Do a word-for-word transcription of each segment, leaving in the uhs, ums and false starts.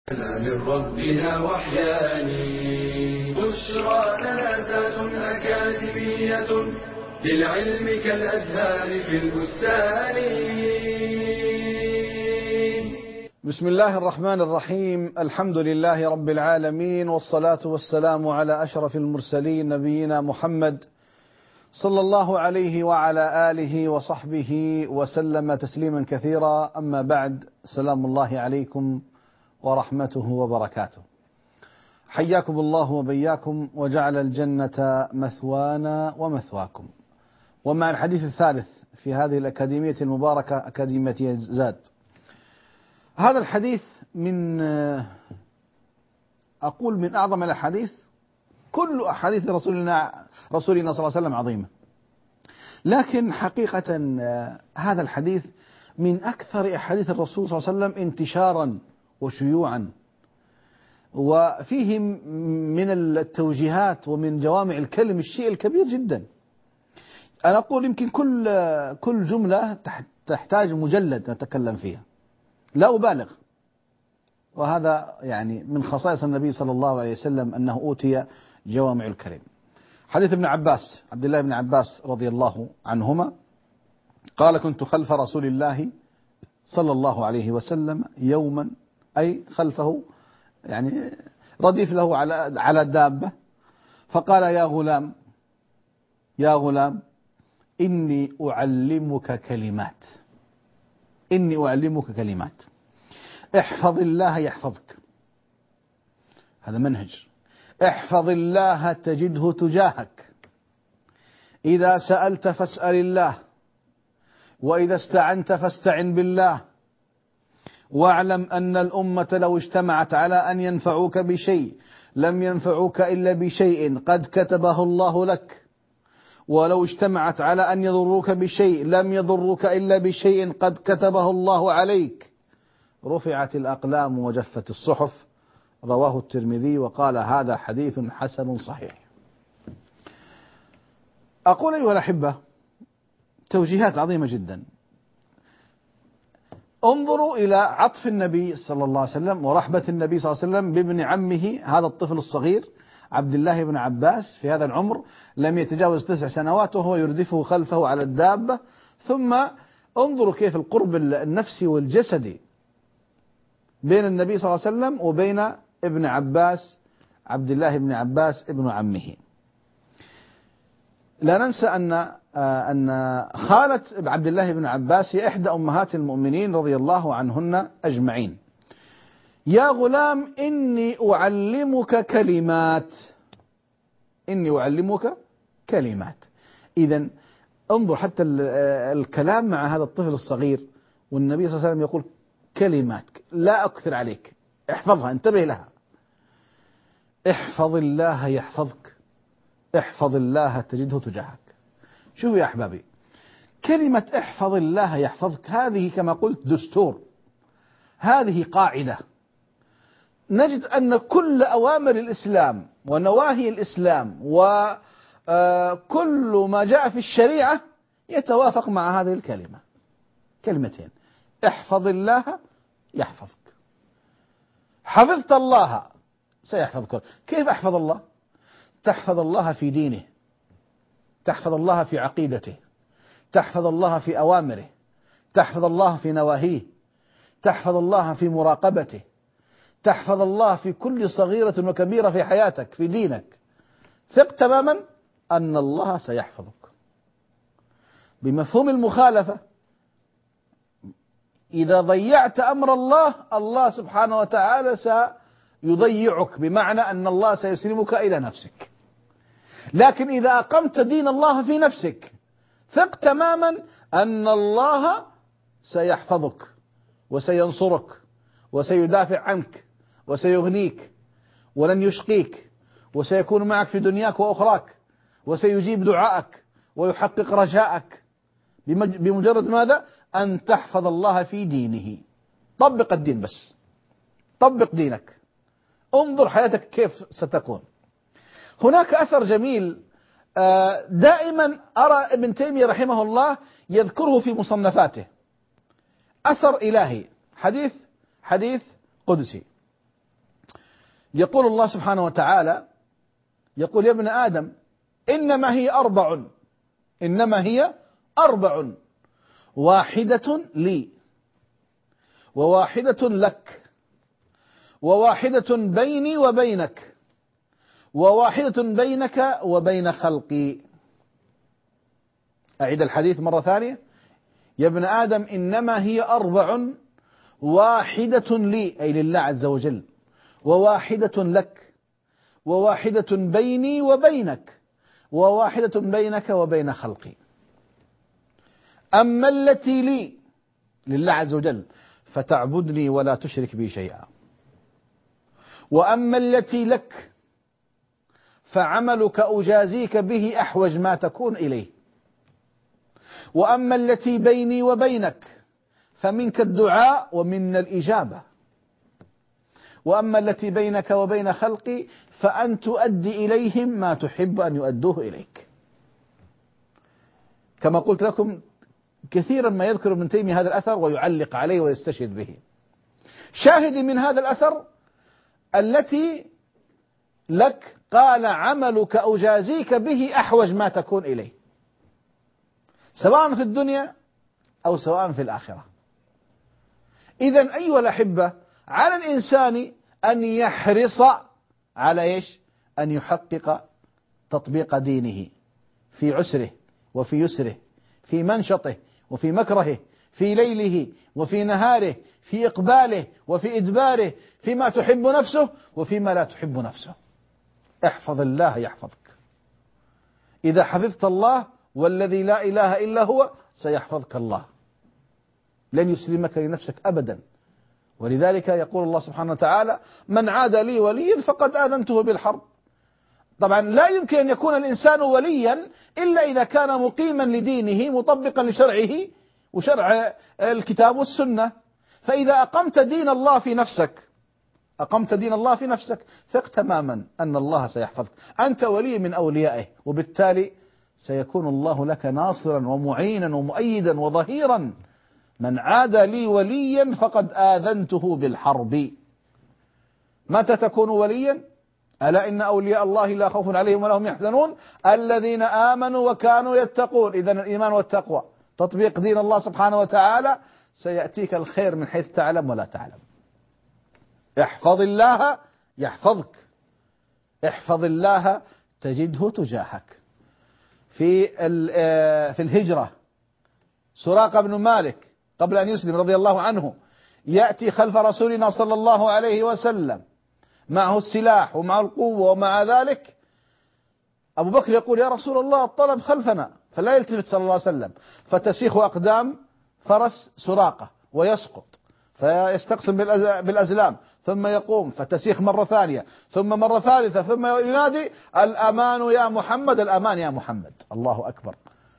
من ربنا وحياني بشرى لنا ذات أكاديمية للعلم كالأزهار في البستان. بسم الله الرحمن الرحيم. الحمد لله رب العالمين، والصلاة والسلام على أشرف المرسلين نبينا محمد صلى الله عليه وعلى آله وصحبه وسلم تسليما كثيرا. أما بعد، سلام الله عليكم ورحمته وبركاته. حياكم الله وبياكم وجعل الجنة مثوانا ومثواكم. ومع الحديث الثالث في هذه الأكاديمية المباركة، أكاديمية زاد. هذا الحديث من أقول من أعظم الأحاديث. كل أحاديث رسولنا رسولنا صلى الله عليه وسلم عظيمة، لكن حقيقة هذا الحديث من أكثر أحاديث الرسول صلى الله عليه وسلم انتشارا وشيوعا، وفيه من التوجيهات ومن جوامع الكلم الشيء الكبير جدا. أنا أقول يمكن كل كل جملة تحتاج مجلد نتكلم فيها، لا أبالغ. وهذا يعني من خصائص النبي صلى الله عليه وسلم أنه أوتي جوامع الكلم. حديث ابن عباس، عبد الله بن عباس رضي الله عنهما قال: كنت خلف رسول الله صلى الله عليه وسلم يوما، أي خلفه يعني رديف له على على الدابة، فقال: يا غلام يا غلام إني أعلمك كلمات إني أعلمك كلمات احفظ الله يحفظك. هذا منهج. احفظ الله تجده تجاهك. إذا سألت فاسأل الله، وإذا استعنت فاستعن بالله. واعلم أن الأمة لو اجتمعت على أن ينفعوك بشيء لم ينفعوك إلا بشيء قد كتبه الله لك، ولو اجتمعت على أن يضروك بشيء لم يضروك إلا بشيء قد كتبه الله عليك. رفعت الأقلام وجفت الصحف. رواه الترمذي وقال: هذا حديث حسن صحيح. أقول أيها الأحبة، توجيهات عظيمة جدا. انظروا إلى عطف النبي صلى الله عليه وسلم ورحمة النبي صلى الله عليه وسلم بابن عمه، هذا الطفل الصغير عبد الله بن عباس في هذا العمر، لم يتجاوز تسع سنوات، وهو يردفه خلفه على الدابة. ثم انظروا كيف القرب النفسي والجسدي بين النبي صلى الله عليه وسلم وبين ابن عباس، عبد الله بن عباس ابن عمه. لا ننسى أن أن خالة عبد الله بن عباس هي إحدى أمهات المؤمنين رضي الله عنهن أجمعين. يا غلام إني أعلمك كلمات إني أعلمك كلمات إذن انظر حتى الكلام مع هذا الطفل الصغير، والنبي صلى الله عليه وسلم يقول: كلمات لا أكثر عليك، احفظها، انتبه لها. احفظ الله يحفظك، احفظ الله تجده تجاهك. شوفوا يا أحبابي، كلمة احفظ الله يحفظك هذه كما قلت دستور، هذه قاعدة. نجد أن كل أوامر الإسلام ونواهي الإسلام وكل ما جاء في الشريعة يتوافق مع هذه الكلمة، كلمتين: احفظ الله يحفظك. حفظت الله سيحفظك. كيف أحفظ الله؟ تحفظ الله في دينه، تحفظ الله في عقيدته، تحفظ الله في أوامره، تحفظ الله في نواهيه، تحفظ الله في مراقبته، تحفظ الله في كل صغيرة وكبيرة في حياتك في دينك. ثق تماما أن الله سيحفظك. بمفهوم المخالفة، إذا ضيعت أمر الله، الله سبحانه وتعالى سيضيعك، بمعنى أن الله سيسلمك إلى نفسك. لكن إذا أقمت دين الله في نفسك، ثق تماما أن الله سيحفظك وسينصرك وسيدافع عنك وسيغنيك ولن يشقيك، وسيكون معك في دنياك وأخراك، وسيجيب دعائك ويحقق رجاءك، بمجرد ماذا؟ أن تحفظ الله في دينه. طبق الدين، بس طبق دينك، انظر حياتك كيف ستكون. هناك أثر جميل دائما أرى ابن تيمية رحمه الله يذكره في مصنفاته، أثر إلهي، حديث حديث قدسي. يقول الله سبحانه وتعالى، يقول يا ابن آدم إنما هي أربع، إنما هي أربع واحدة لي وواحدة لك وواحدة بيني وبينك وواحدة بينك وبين خلقي. أعيد الحديث مرة ثانية، يا ابن آدم إنما هي أربع واحدة لي أي لله عز وجل، وواحدة لك وواحدة بيني وبينك وواحدة بينك وبين خلقي. أما التي لي لله عز وجل فتعبدني ولا تشرك بي شيئا، وأما التي لك فعملك أجازيك به أحوج ما تكون إليه، وأما التي بيني وبينك فمنك الدعاء ومنا الإجابة، وأما التي بينك وبين خلقي فأن تؤدي إليهم ما تحب أن يؤدوه إليك. كما قلت لكم كثيرا ما يذكر ابن تيمية هذا الأثر ويعلق عليه ويستشهد به. شاهدي من هذا الأثر التي لك قال عملك أجازيك به أحوج ما تكون إليه، سواء في الدنيا أو سواء في الآخرة. إذن أيها الأحبة على الإنسان أن يحرص على إيش؟ أن يحقق تطبيق دينه في عسره وفي يسره، في منشطه وفي مكرهه، في ليله وفي نهاره، في إقباله وفي إدباره، فيما تحب نفسه وفيما لا تحب نفسه. احفظ الله يحفظك. إذا حفظت الله والذي لا إله إلا هو سيحفظك الله، لن يسلمك لنفسك أبدا. ولذلك يقول الله سبحانه وتعالى من عاد لي وليا فقد آذنته بالحرب. طبعا لا يمكن أن يكون الإنسان وليا إلا إذا كان مقيما لدينه مطبقا لشرعه وشرع الكتاب والسنة. فإذا أقمت دين الله في نفسك أقمت دين الله في نفسك ثق تماما أن الله سيحفظك، أنت ولي من أوليائه، وبالتالي سيكون الله لك ناصرا ومعينا ومؤيدا وظهيرا. من عاد لي وليا فقد آذنته بالحرب. متى تكون وليا؟ ألا إن أولياء الله لا خوف عليهم ولا هم يحزنون الذين آمنوا وكانوا يتقون. إذن الإيمان والتقوى تطبيق دين الله سبحانه وتعالى سيأتيك الخير من حيث تعلم ولا تعلم. احفظ الله يحفظك، احفظ الله تجده تجاهك. في في الهجرة سراقة بن مالك قبل أن يسلم رضي الله عنه يأتي خلف رسولنا صلى الله عليه وسلم معه السلاح ومعه القوة، ومع ذلك أبو بكر يقول يا رسول الله الطلب خلفنا، فلا يلتفت صلى الله عليه وسلم، فتسيخ أقدام فرس سراقة ويسقط، فيستقسم بالأزلام ثم يقوم فتسيخ مرة ثانية ثم مرة ثالثة ثم ينادي الأمان يا محمد الأمان يا محمد. الله أكبر.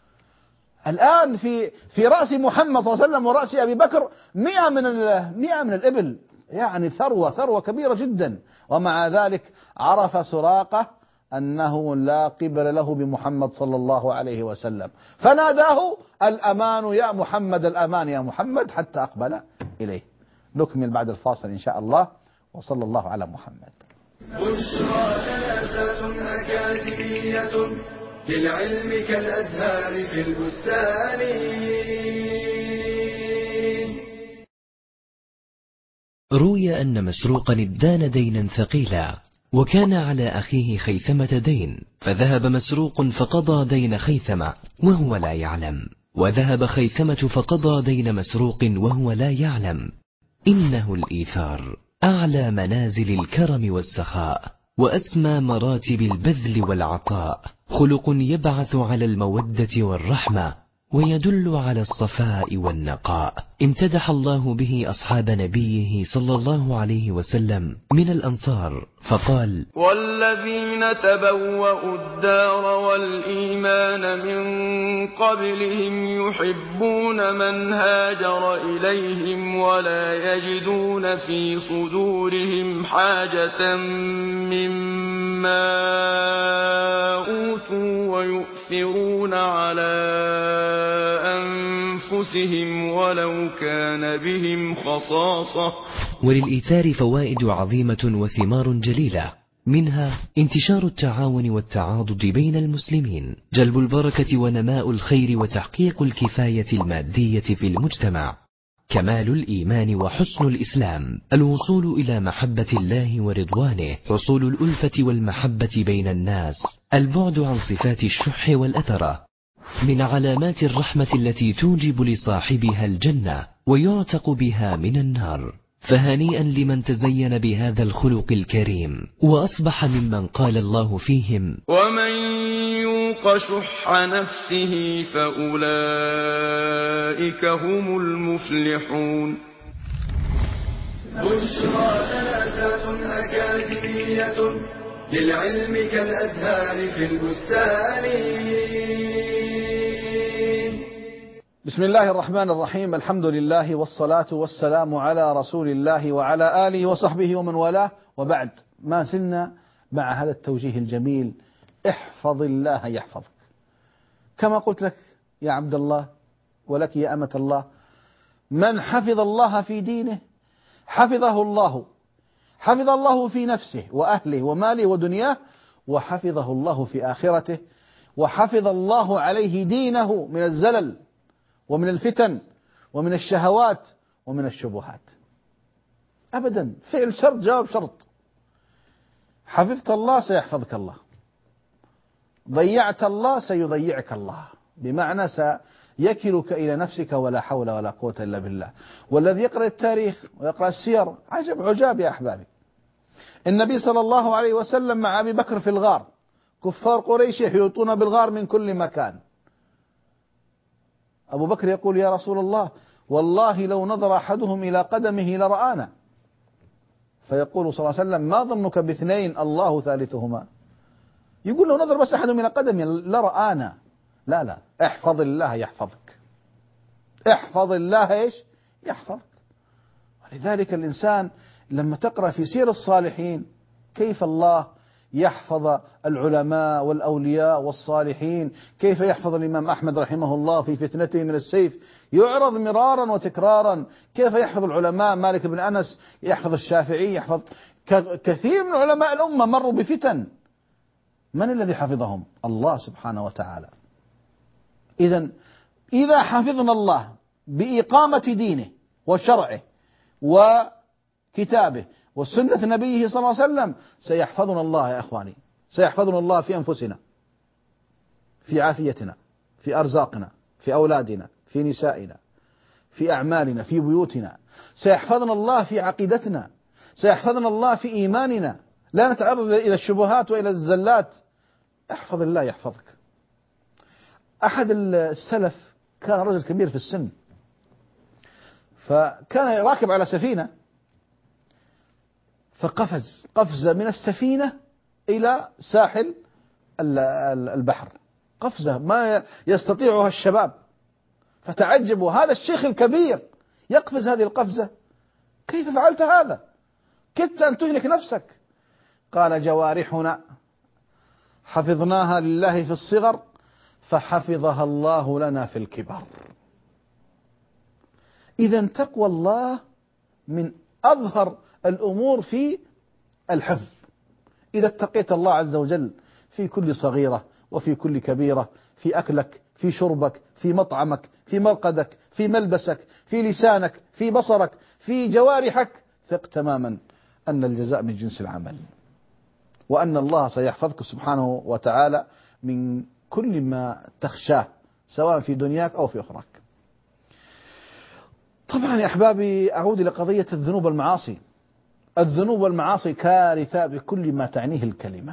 الآن في في رأس محمد صلى الله عليه وسلم ورأس أبي بكر مئة من مئة من الإبل، يعني ثروة ثروة كبيرة جدا، ومع ذلك عرف سراقة أنه لا قبل له بمحمد صلى الله عليه وسلم، فناداه الأمان يا محمد الأمان يا محمد حتى أقبل إليه. نكمل بعد الفاصل إن شاء الله، وصلى الله على محمد. بشرى جلسة أكاديمية للعلم كالأزهار في البستان. روي أن مسروقا ادان دينا ثقيلا، وكان على أخيه خيثمة دين، فذهب مسروق فقضى دين خيثمة وهو لا يعلم، وذهب خيثمة فقضى دين مسروق وهو لا يعلم. إنه الإيثار أعلى منازل الكرم والسخاء، وأسمى مراتب البذل والعطاء، خلق يبعث على المودة والرحمة، ويدل على الصفاء والنقاء. امتدح الله به أصحاب نبيه صلى الله عليه وسلم من الأنصار فقال: والذين تبوأوا الدار والإيمان من قبلهم يحبون من هاجر إليهم ولا يجدون في صدورهم حاجة مما أوتوا ويؤثرون على أنفسهم ولو كان بهم خصاصة وللإيثار فوائد عظيمة وثمار جليلة، منها انتشار التعاون والتعاضد بين المسلمين، جلب البركة ونماء الخير وتحقيق الكفاية المادية في المجتمع، كمال الإيمان وحسن الإسلام، الوصول إلى محبة الله ورضوانه، حصول الألفة والمحبة بين الناس، البعد عن صفات الشح والأثرة، من علامات الرحمة التي توجب لصاحبها الجنة ويعتق بها من النار. فهنيئا لمن تزين بهذا الخلق الكريم وأصبح ممن قال الله فيهم: ومن يوق شح نفسه فأولئك هم المفلحون. بشرى ثلاثة أكاديمية للعلم كالأزهار في البستان. بسم الله الرحمن الرحيم، الحمد لله والصلاة والسلام على رسول الله وعلى آله وصحبه ومن والاه، وبعد. ما زلنا مع هذا التوجيه الجميل: احفظ الله يحفظك. كما قلت لك يا عبد الله ولك يا أمة الله، من حفظ الله في دينه حفظه الله، حفظ الله في نفسه وأهله وماله ودنياه، وحفظه الله في آخرته، وحفظ الله عليه دينه من الزلل ومن الفتن ومن الشهوات ومن الشبهات. أبدا، فعل شرط جواب شرط. حفظت الله سيحفظك الله، ضيعت الله سيضيعك الله، بمعنى سيكلك إلى نفسك، ولا حول ولا قوة إلا بالله. والذي يقرأ التاريخ ويقرأ السير عجب عجاب يا أحبابي. النبي صلى الله عليه وسلم مع أبي بكر في الغار، كفار قريش يحيطون بالغار من كل مكان. أبو بكر يقول: يا رسول الله، والله لو نظر أحدهم إلى قدمه لرآنا. فيقول صلى الله عليه وسلم: ما ظنك باثنين الله ثالثهما؟ يقول لو نظر بس أحدهم إلى قدمه لرآنا. لا لا، احفظ الله يحفظك، احفظ الله إيش يحفظك. ولذلك الإنسان لما تقرأ في سير الصالحين كيف الله يحفظ العلماء والأولياء والصالحين، كيف يحفظ الإمام أحمد رحمه الله في فتنته من السيف، يعرض مرارا وتكرارا، كيف يحفظ العلماء مالك بن أنس، يحفظ الشافعي، يحفظ كثير من علماء الأمة مروا بفتن. من الذي حفظهم؟ الله سبحانه وتعالى. إذن إذا حفظنا الله بإقامة دينه وشرعه وكتابه وسنة نبيه صلى الله عليه وسلم سيحفظنا الله يا أخواني، سيحفظنا الله في أنفسنا، في عافيتنا، في أرزاقنا، في أولادنا، في نسائنا، في أعمالنا، في بيوتنا. سيحفظنا الله في عقيدتنا، سيحفظنا الله في إيماننا، لا نتعرض إلى الشبهات وإلى الزلات. احفظ الله يحفظك. أحد السلف كان رجل كبير في السن، فكان راكب على سفينة، فقفز قفزة من السفينة إلى ساحل البحر، قفزة ما يستطيعها الشباب. فتعجبوا، هذا الشيخ الكبير يقفز هذه القفزة، كيف فعلت هذا؟ كدت أن تهلك نفسك. قال: جوارحنا حفظناها لله في الصغر فحفظها الله لنا في الكبر. إذن تقوى الله من أظهر الأمور في الحفظ. إذا اتقيت الله عز وجل في كل صغيرة وفي كل كبيرة، في أكلك، في شربك، في مطعمك، في مرقدك، في ملبسك، في لسانك، في بصرك، في جوارحك، ثق تماما أن الجزاء من جنس العمل، وأن الله سيحفظك سبحانه وتعالى من كل ما تخشاه سواء في دنياك أو في أخراك. طبعا يا أحبابي، أعود إلى قضية الذنوب والمعاصي. الذنوب والمعاصي كارثة بكل ما تعنيه الكلمة.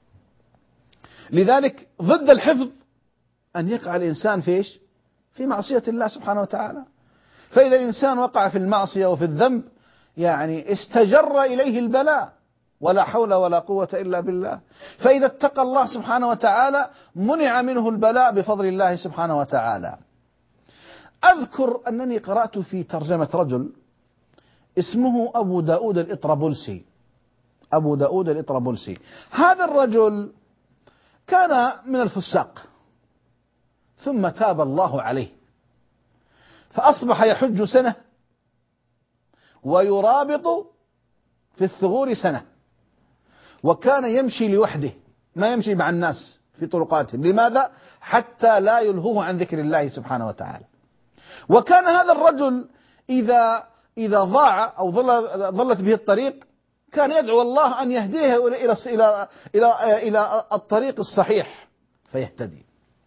لذلك ضد الحفظ أن يقع الإنسان في إيش؟ في معصية الله سبحانه وتعالى. فإذا الإنسان وقع في المعصية وفي الذنب يعني استجر إليه البلاء، ولا حول ولا قوة إلا بالله. فإذا اتقى الله سبحانه وتعالى منع منه البلاء بفضل الله سبحانه وتعالى. أذكر أنني قرأت في ترجمة رجل اسمه أبو داود الإطرابلسي. أبو داود الإطرابلسي هذا الرجل كان من الفساق، ثم تاب الله عليه، فأصبح يحج سنة ويرابط في الثغور سنة، وكان يمشي لوحده ما يمشي مع الناس في طرقاتهم. لماذا؟ حتى لا يلهوه عن ذكر الله سبحانه وتعالى. وكان هذا الرجل إذا إذا ضاع أو ضلت به الطريق كان يدعو الله أن يهديه إلى إلى إلى إلى الطريق الصحيح فيهتدي.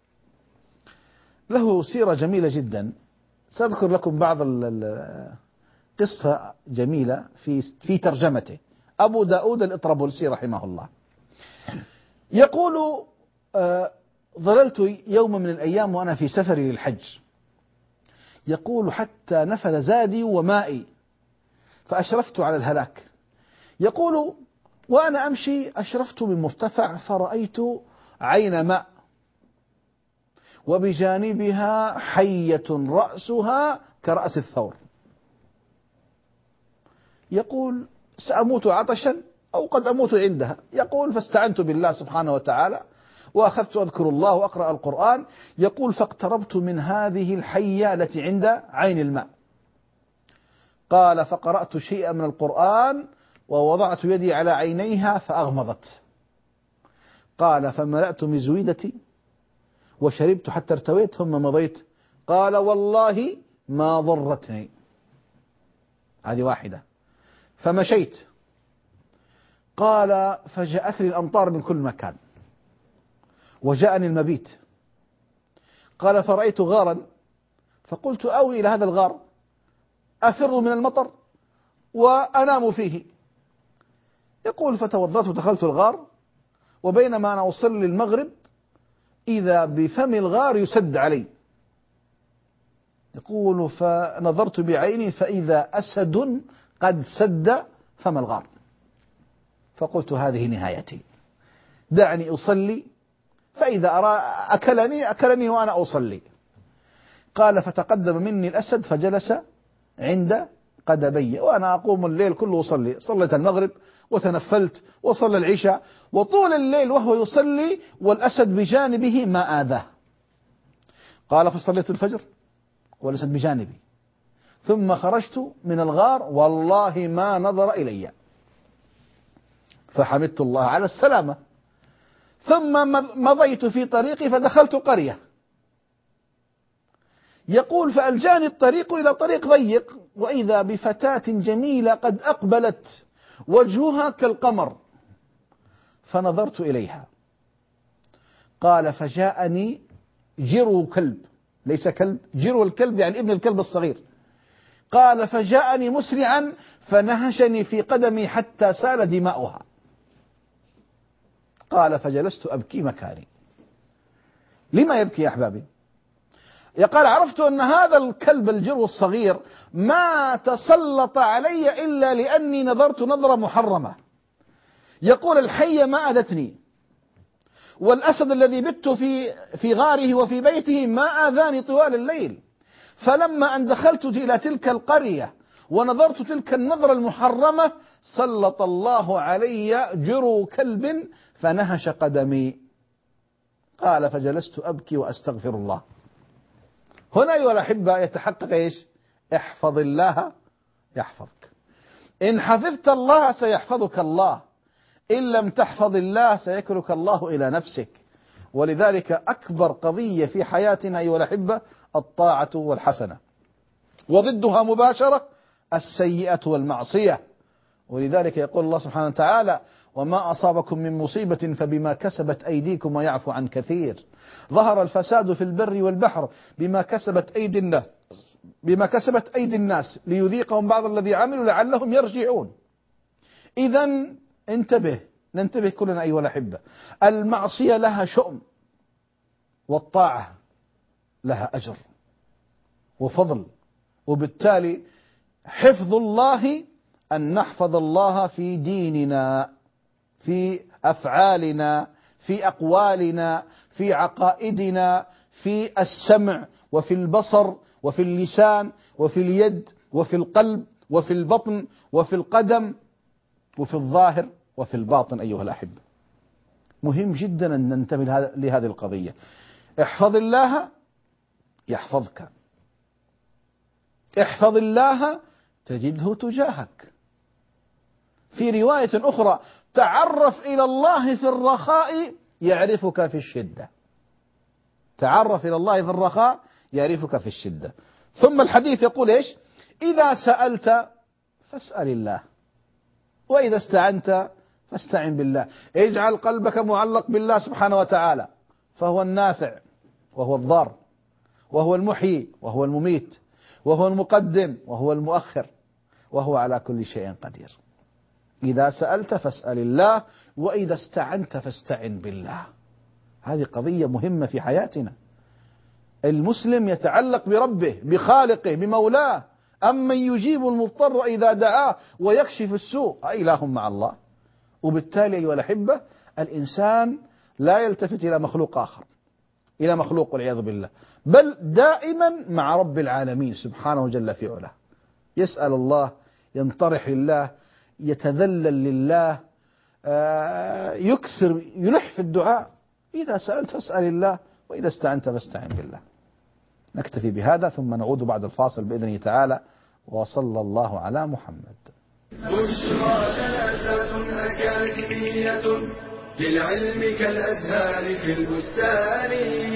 له سيرة جميلة جدا، سأذكر لكم بعض قصة جميلة في في ترجمته. أبو داود الإطرابلسي رحمه الله يقول: ظللت يوم من الأيام وأنا في سفري للحج، يقول حتى نفذ زادي ومائي فأشرفت على الهلاك. يقول: وأنا أمشي أشرفت من مرتفع فرأيت عين ماء وبجانبها حية رأسها كرأس الثور. يقول: سأموت عطشا أو قد أموت عندها. يقول: فاستعنت بالله سبحانه وتعالى وأخذت أذكر الله وأقرأ القرآن. يقول: فاقتربت من هذه الحية التي عند عين الماء. قال: فقرأت شيئا من القرآن ووضعت يدي على عينيها فأغمضت. قال: فملأت مزويدتي وشربت حتى ارتويت ثم مضيت. قال: والله ما ضرتني. هذه واحدة. فمشيت. قال: فجاءتني الأمطار من كل مكان وجاءني المبيت. قال: فرأيت غارا فقلت أوي إلى هذا الغار أفر من المطر وأنام فيه. يقول: فتوضأت ودخلت الغار، وبينما أنا أصلي المغرب إذا بفم الغار يسد علي. يقول: فنظرت بعيني فإذا أسد قد سد فم الغار، فقلت: هذه نهايتي، دعني أصلي فإذا أرى أكلني أكلني وأنا أصلي. قال: فتقدم مني الأسد فجلس عند قدمي وأنا أقوم الليل كله أصلي. صليت المغرب وتنفلت وصلى العشاء، وطول الليل وهو يصلي والأسد بجانبه ما آذاه. قال: فصليت الفجر والأسد بجانبي، ثم خرجت من الغار والله ما نظر إلي، فحمدت الله على السلامة. ثم مضيت في طريقي فدخلت قرية. يقول: فألجاني الطريق إلى طريق ضيق، وإذا بفتاة جميلة قد أقبلت وجهها كالقمر، فنظرت إليها. قال: فجاءني جرو كلب، ليس كلب، جرو الكلب يعني ابن الكلب الصغير. قال: فجاءني مسرعا فنهشني في قدمي حتى سال دماؤها. قال: فجلست أبكي مكاني. لما يبكي يا أحبابي؟ يقال: عرفت أن هذا الكلب الجرو الصغير ما تسلط علي إلا لأني نظرت نظرة محرمة. يقول: الحية ما أذتني، والأسد الذي بت في في غاره وفي بيته ما آذاني طوال الليل. فلما أن دخلت إلى تلك القرية ونظرت تلك النظرة المحرمة سلط الله علي جرو كلب فنهش قدمي. قال: فجلست أبكي وأستغفر الله. هنا أيها الأحبة يتحقق إيش؟ احفظ الله يحفظك. إن حفظت الله سيحفظك الله، إن لم تحفظ الله سيكلك الله إلى نفسك. ولذلك أكبر قضية في حياتنا أيها الأحبة الطاعة والحسنة، وضدها مباشرة السيئة والمعصية. ولذلك يقول الله سبحانه وتعالى: وما أصابكم من مصيبة فبما كسبت أيديكم ويعفو عن كثير. ظهر الفساد في البر والبحر بما كسبت أيدي الناس بما كسبت أيدي الناس ليذيقهم بعض الذي عملوا لعلهم يرجعون. إذن انتبه، ننتبه كلنا أيها الأحبة. المعصية لها شؤم، والطاعة لها أجر وفضل. وبالتالي حفظ الله أن نحفظ الله في ديننا، في أفعالنا، في أقوالنا، في عقائدنا، في السمع وفي البصر وفي اللسان وفي اليد وفي القلب وفي البطن وفي القدم وفي الظاهر وفي الباطن. أيها الأحبة، مهم جدا أن ننتبه لهذه القضية. احفظ الله يحفظك، احفظ الله تجده تجاهك. في رواية أخرى: تعرف إلى الله في الرخاء يعرفك في الشدة. تعرف إلى الله في الرخاء يعرفك في الشدة. ثم الحديث يقول إيش؟ إذا سألت فاسأل الله، وإذا استعنت فاستعن بالله. اجعل قلبك معلق بالله سبحانه وتعالى، فهو النافع وهو الضار، وهو المحيي وهو المميت، وهو المقدم وهو المؤخر، وهو على كل شيء قدير. إذا سألت فاسأل الله، وإذا استعنت فاستعن بالله. هذه قضية مهمة في حياتنا. المسلم يتعلق بربه، بخالقه، بمولاه. أمن يجيب المضطر إذا دعاه ويكشف السوء أإله مع الله. وبالتالي أيها الأحبة، الإنسان لا يلتفت إلى مخلوق آخر، إلى مخلوق والعياذ بالله، بل دائما مع رب العالمين سبحانه جل في علاه. يسأل الله، ينطرح لله، يتذلل لله، يكثر يلح في الدعاء. إذا سألت فاسأل الله، وإذا استعنت فاستعن بالله. نكتفي بهذا ثم نعود بعد الفاصل بإذنه تعالى، وصلى الله على محمد. بشرى جنازات أكاديمية للعلم كالأزهار في البستان.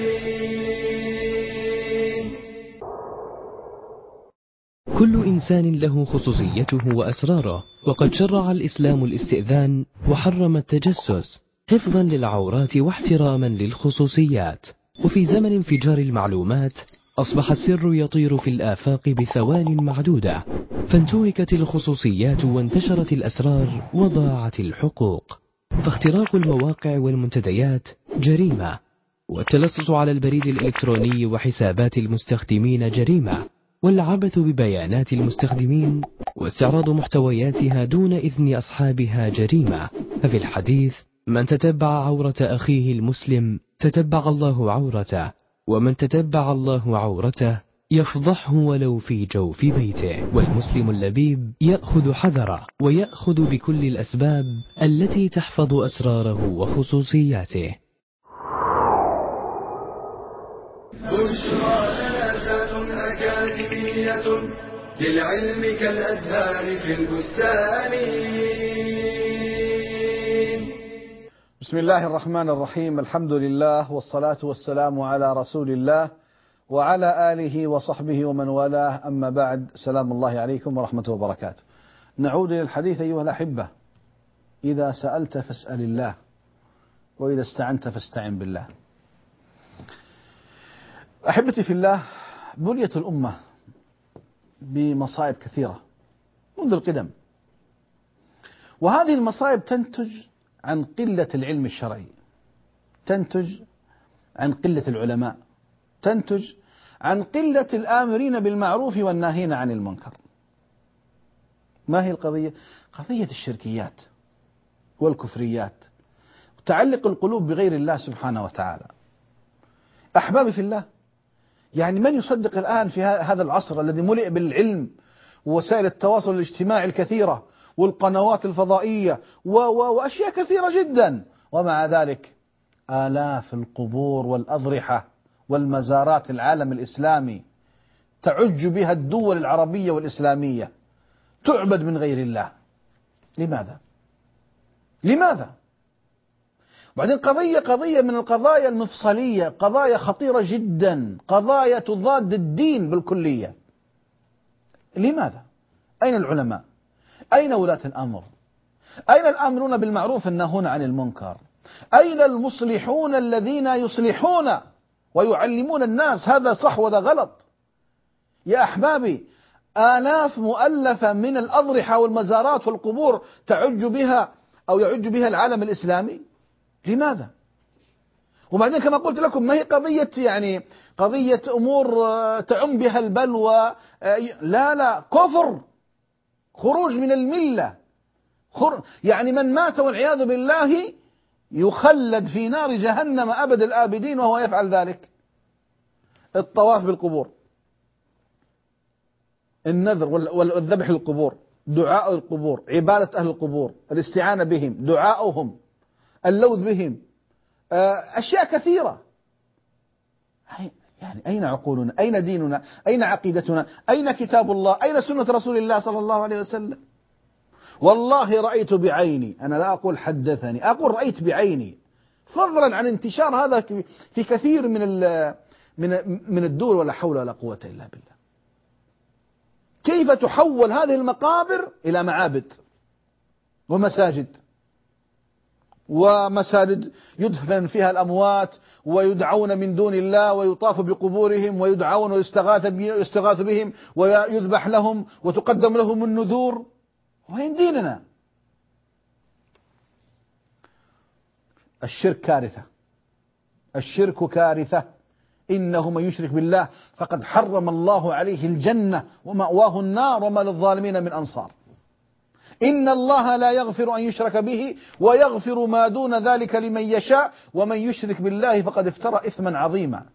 كل إنسان له خصوصيته وأسراره، وقد شرع الإسلام الاستئذان وحرم التجسس حفظا للعورات واحتراما للخصوصيات. وفي زمن انفجار المعلومات أصبح السر يطير في الآفاق بثوان معدودة، فانتهكت الخصوصيات وانتشرت الأسرار وضاعت الحقوق. فاختراق المواقع والمنتديات جريمة، والتلصص على البريد الإلكتروني وحسابات المستخدمين جريمة، والعبث ببيانات المستخدمين واستعراض محتوياتها دون إذن أصحابها جريمة. ففي الحديث: من تتبع عورة أخيه المسلم تتبع الله عورته، ومن تتبع الله عورته يفضحه ولو في جوف بيته. والمسلم اللبيب يأخذ حذره، ويأخذ بكل الأسباب التي تحفظ أسراره وخصوصياته. بشرى جنازات أكاديمية للعلم كالأزهار في البستان. بسم الله الرحمن الرحيم. الحمد لله، والصلاة والسلام على رسول الله وعلى آله وصحبه ومن والاه، أما بعد. سلام الله عليكم ورحمته وبركاته. نعود إلى الحديث أيها الأحبة. إذا سألت فاسأل الله، وإذا استعنت فاستعن بالله. أحبتي في الله، بنيت الأمة بمصائب كثيرة منذ القدم، وهذه المصائب تنتج عن قلة العلم الشرعي، تنتج عن قلة العلماء، تنتج عن قلة الآمرين بالمعروف والناهين عن المنكر. ما هي القضية؟ قضية الشركيات والكفريات، تعلق القلوب بغير الله سبحانه وتعالى. أحبابي في الله، يعني من يصدق الآن في هذا العصر الذي ملئ بالعلم ووسائل التواصل الاجتماعي الكثيرة والقنوات الفضائية و و وأشياء كثيرة جدا، ومع ذلك آلاف القبور والأضرحة والمزارات العالم الإسلامي تعج بها الدول العربية والإسلامية، تعبد من غير الله. لماذا؟ لماذا؟ وبعدين قضية قضية من القضايا المفصلية، قضايا خطيرة جدا، قضايا تضاد الدين بالكلية. لماذا؟ أين العلماء؟ أين ولاة الأمر؟ أين الآمرون بالمعروف الناهون عن المنكر؟ أين المصلحون الذين يصلحون ويعلمون الناس هذا صح وهذا غلط؟ يا أحبابي، آلاف مؤلفة من الأضرحة والمزارات والقبور تعج بها أو يعج بها العالم الإسلامي. لماذا؟ وبعدين كما قلت لكم، ما هي قضية يعني قضية أمور تعم بها البلوى، لا لا، كفر، خروج من الملة، خر... يعني من مات والعياذ بالله يخلد في نار جهنم أبد الآبدين وهو يفعل ذلك. الطواف بالقبور، النذر والذبح للقبور، دعاء القبور، عبادة أهل القبور، الاستعانة بهم، دعاؤهم، اللوذ بهم، أشياء كثيرة. يعني أين عقولنا؟ أين ديننا؟ أين عقيدتنا؟ أين كتاب الله؟ أين سنة رسول الله صلى الله عليه وسلم؟ والله رأيت بعيني، أنا لا أقول حدثني، أقول رأيت بعيني، فضلا عن انتشار هذا في كثير من من من الدول، ولا حول ولا قوة إلا بالله. كيف تحول هذه المقابر إلى معابد ومساجد، ومساجد يدفن فيها الأموات ويدعون من دون الله، ويطاف بقبورهم ويدعون ويستغاث بهم ويذبح لهم وتقدم لهم النذور. وين ديننا؟ الشرك كارثة، الشرك كارثة، إنه من يشرك بالله فقد حرم الله عليه الجنة ومأواه النار وما للظالمين من أنصار. إن الله لا يغفر أن يشرك به ويغفر ما دون ذلك لمن يشاء، ومن يشرك بالله فقد افترى إثما عظيما.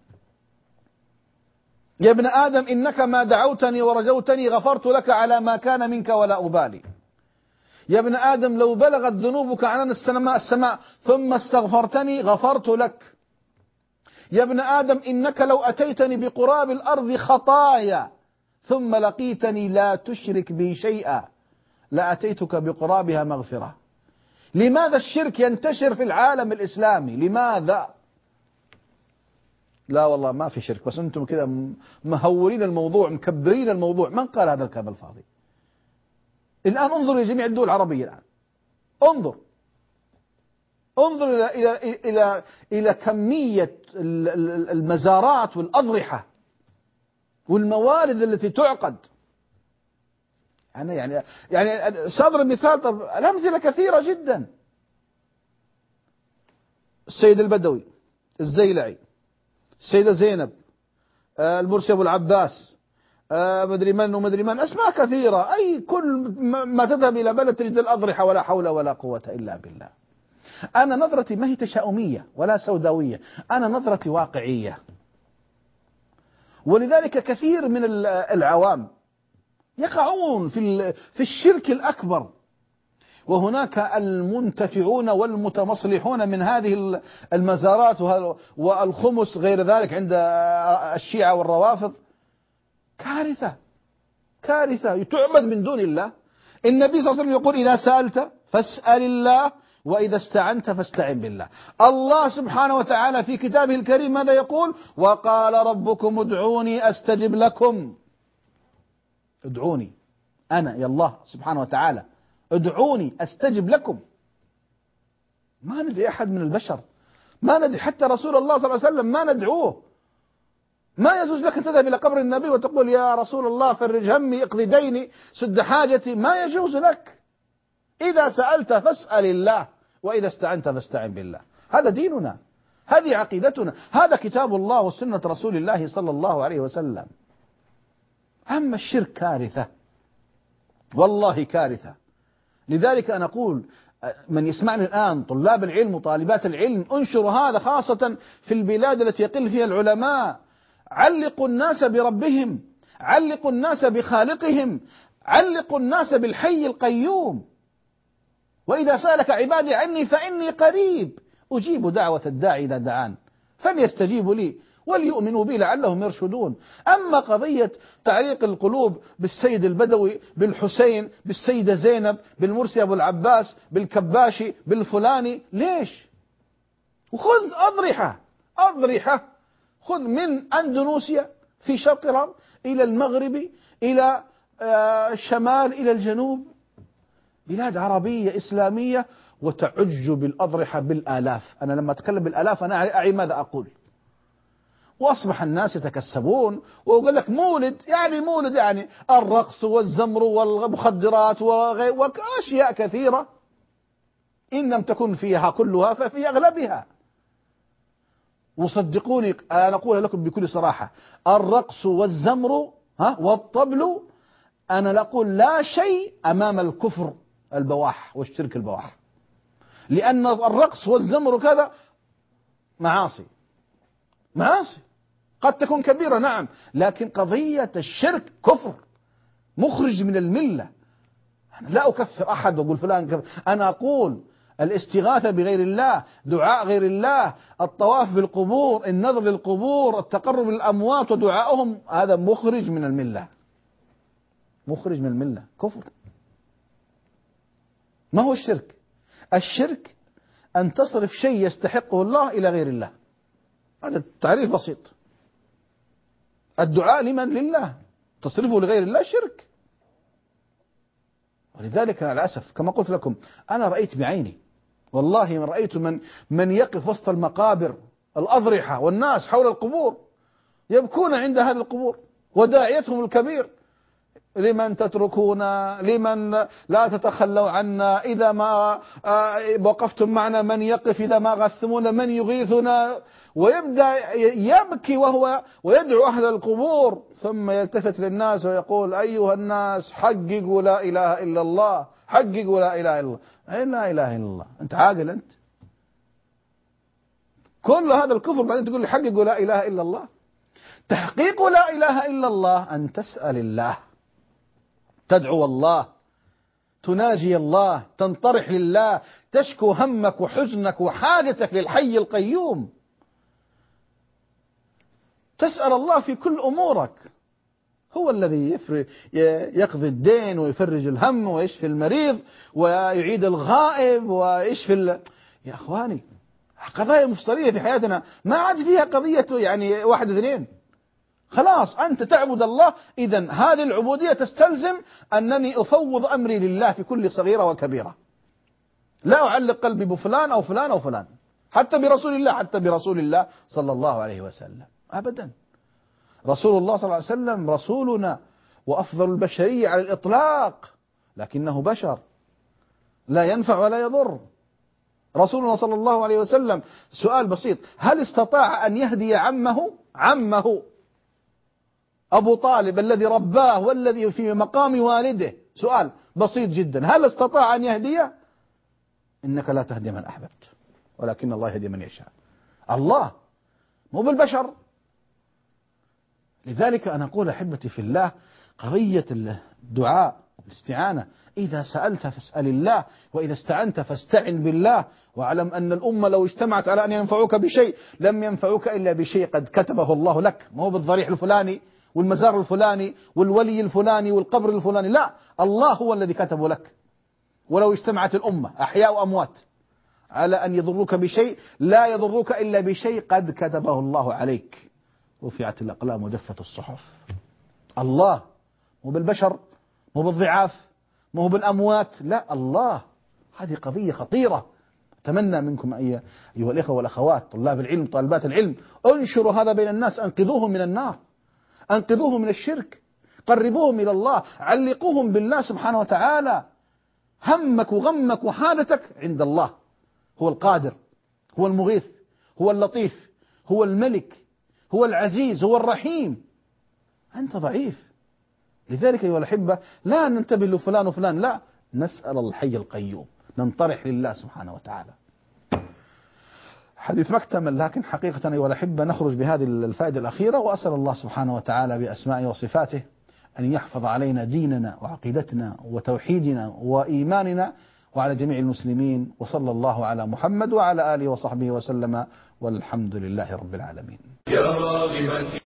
يا ابن آدم إنك ما دعوتني ورجوتني غفرت لك على ما كان منك ولا أبالي. يا ابن آدم لو بلغت ذنوبك عنان السماء السماء ثم استغفرتني غفرت لك. يا ابن آدم إنك لو أتيتني بقراب الأرض خطايا ثم لقيتني لا تشرك بي شيئا لأتيتك بقرابها مغفرة. لماذا الشرك ينتشر في العالم الإسلامي؟ لماذا؟ لا والله ما في شرك، بس أنتم كذا مهورين الموضوع، مكبرين الموضوع. من قال هذا الكلام الفاضي؟ الآن انظر لجميع الدول العربية الآن، انظر انظر إلى إلى إلى إلى كمية المزارات والأضرحة والموالد التي تعقد. أنا يعني يعني صدر مثال، طب الأمثلة كثيرة جدا. السيد البدوي، الزيلعي، السيدة زينب، المرسي أبو العباس، مدري من ومدري من، أسماء كثيرة. أي كل ما تذهب إلى بلد تجد الأضرحة، ولا حول ولا قوة إلا بالله. أنا نظرتي ما هي تشاؤمية ولا سوداوية، أنا نظرتي واقعية. ولذلك كثير من العوام يقعون في في الشرك الأكبر، وهناك المنتفعون والمتمصلحون من هذه المزارات والخمس غير ذلك عند الشيعة والروافض. كارثة كارثة، تعبد من دون الله. النبي صلى الله عليه وسلم يقول إذا سألت فاسأل الله وإذا استعنت فاستعن بالله. الله سبحانه وتعالى في كتابه الكريم ماذا يقول؟ وقال ربكم ادعوني أستجب لكم. ادعوني أنا يا الله سبحانه وتعالى، ادعوني أستجب لكم. ما ندعي أحد من البشر، ما ندعي حتى رسول الله صلى الله عليه وسلم، ما ندعوه. ما يجوز لك أن تذهب إلى قبر النبي وتقول يا رسول الله فرج همي اقضي ديني سد حاجتي، ما يجوز لك. إذا سألت فاسأل الله وإذا استعنت فاستعن بالله. هذا ديننا، هذه عقيدتنا، هذا كتاب الله وسنة رسول الله صلى الله عليه وسلم. أما الشرك كارثة، والله كارثة. لذلك أنا أقول من يسمعني الآن، طلاب العلم وطالبات العلم، انشروا هذا خاصة في البلاد التي يقل فيها العلماء. علقوا الناس بربهم، علقوا الناس بخالقهم، علقوا الناس بالحي القيوم. وإذا سألك عبادي عني فإني قريب أجيب دعوة الداعي إذا دعان فليستجيبوا لي وليؤمنوا بي لعلهم يرشدون. أما قضية تعليق القلوب بالسيد البدوي، بالحسين، بالسيدة زينب، بالمرسي أبو العباس، بالكباشي، بالفلاني، ليش؟ وخذ أضرحة أضرحة، خذ من أندونيسيا في شرق الأرض إلى المغرب إلى الشمال إلى الجنوب، بلاد عربية إسلامية، وتعج بالأضرحة بالآلاف. أنا لما أتكلم بالآلاف أنا أعي ماذا أقول. وأصبح الناس يتكسبون ويقول لك مولد، يعني مولد يعني الرقص والزمر والمخدرات وأشياء كثيرة، إن لم تكن فيها كلها ففي أغلبها. وصدقوني أنا أقول لكم بكل صراحة، الرقص والزمر ها والطبل أنا لا أقول لا شيء أمام الكفر البواح والشرك البواح، لأن الرقص والزمر كذا معاصي معاصي قد تكون كبيرة نعم، لكن قضية الشرك كفر مخرج من الملة. أنا لا أكفر أحد وأقول فلان كفر، أنا أقول الاستغاثة بغير الله، دعاء غير الله، الطواف بالقبور، النظر للقبور، التقرب للأموات ودعائهم، هذا مخرج من الملة، مخرج من الملة، كفر. ما هو الشرك؟ الشرك أن تصرف شيء يستحقه الله إلى غير الله، هذا تعريف بسيط. الدعاء لمن؟ لله، تصرفه لغير الله شرك. ولذلك على الأسف كما قلت لكم أنا رأيت بعيني، والله من رأيت من من يقف وسط المقابر الأضرحة والناس حول القبور يبكون عند هذه القبور، وداعيتهم الكبير: لمن تتركون، لمن لا تتخلوا عنا، إذا ما وقفتم معنا من يقف، إذا ما غثمونا من يغيثنا. ويبدأ يبكي وهو ويدعو أهل القبور، ثم يلتفت للناس ويقول: أيها الناس حققوا لا إله إلا الله، حققوا لا إله إلا الله. أي لا إله إلا الله؟ أنت عاقل أنت؟ كل هذا الكفر بعدين تقول لي حققوا لا إله إلا الله؟ تحقيق لا إله إلا الله أن تسأل الله، تدعو الله، تناجي الله، تنطرح لله، تشكو همك وحزنك وحاجتك للحي القيوم، تسأل الله في كل أمورك. هو الذي يقضي الدين ويفرج الهم ويشفي المريض ويعيد الغائب ويشفي ال... يا أخواني، قضايا مفصلية في حياتنا ما عاد فيها قضية يعني واحد اثنين. خلاص أنت تعبد الله، إذن هذه العبودية تستلزم أنني أفوض أمري لله في كل صغيرة وكبيرة، لا أعلق قلبي بفلان أو فلان أو فلان، حتى برسول الله، حتى برسول الله صلى الله عليه وسلم أبدا. رسول الله صلى الله عليه وسلم رسولنا وأفضل البشرية على الإطلاق، لكنه بشر لا ينفع ولا يضر. رسولنا صلى الله عليه وسلم، سؤال بسيط: هل استطاع أن يهدي عمه عمه أبو طالب الذي رباه والذي في مقام والده؟ سؤال بسيط جدا، هل استطاع أن يهديه؟ إنك لا تهدي من أحببت ولكن الله يهدي من يشاء. الله مو بالبشر. لذلك أنا أقول أحبتي في الله، قضية الدعاء الاستعانة، إذا سألت فاسأل الله، وإذا استعنت فاستعن بالله، واعلم أن الأمة لو اجتمعت على أن ينفعوك بشيء لم ينفعوك إلا بشيء قد كتبه الله لك، مو بالضريح الفلاني والمزار الفلاني والولي الفلاني والقبر الفلاني، لا، الله هو الذي كتبه لك. ولو اجتمعت الأمة أحياء وأموات على أن يضروك بشيء لا يضروك إلا بشيء قد كتبه الله عليك. رفعت الأقلام وجفت الصحف. الله مو بالبشر، مو بالضعاف، مو بالأموات، لا، الله. هذه قضية خطيرة. أتمنى منكم أيها الإخوة والأخوات طلاب العلم طالبات العلم، انشروا هذا بين الناس، أنقذوهم من النار، أنقذوهم من الشرك، قربوهم إلى الله، علقوهم بالله سبحانه وتعالى. همك وغمك وحالتك عند الله، هو القادر، هو المغيث، هو اللطيف، هو الملك، هو العزيز، هو الرحيم. أنت ضعيف. لذلك أيها الأحبة لا ننتبه لفلان وفلان، لا، نسأل الحي القيوم، ننطرح لله سبحانه وتعالى. حديث مكتمل، لكن حقيقة أيها الأحبة نخرج بهذه الفائدة الأخيرة، وأسأل الله سبحانه وتعالى بأسمائه وصفاته أن يحفظ علينا ديننا وعقيدتنا وتوحيدنا وإيماننا وعلى جميع المسلمين. وصلى الله على محمد وعلى آله وصحبه وسلم، والحمد لله رب العالمين. يا راغبا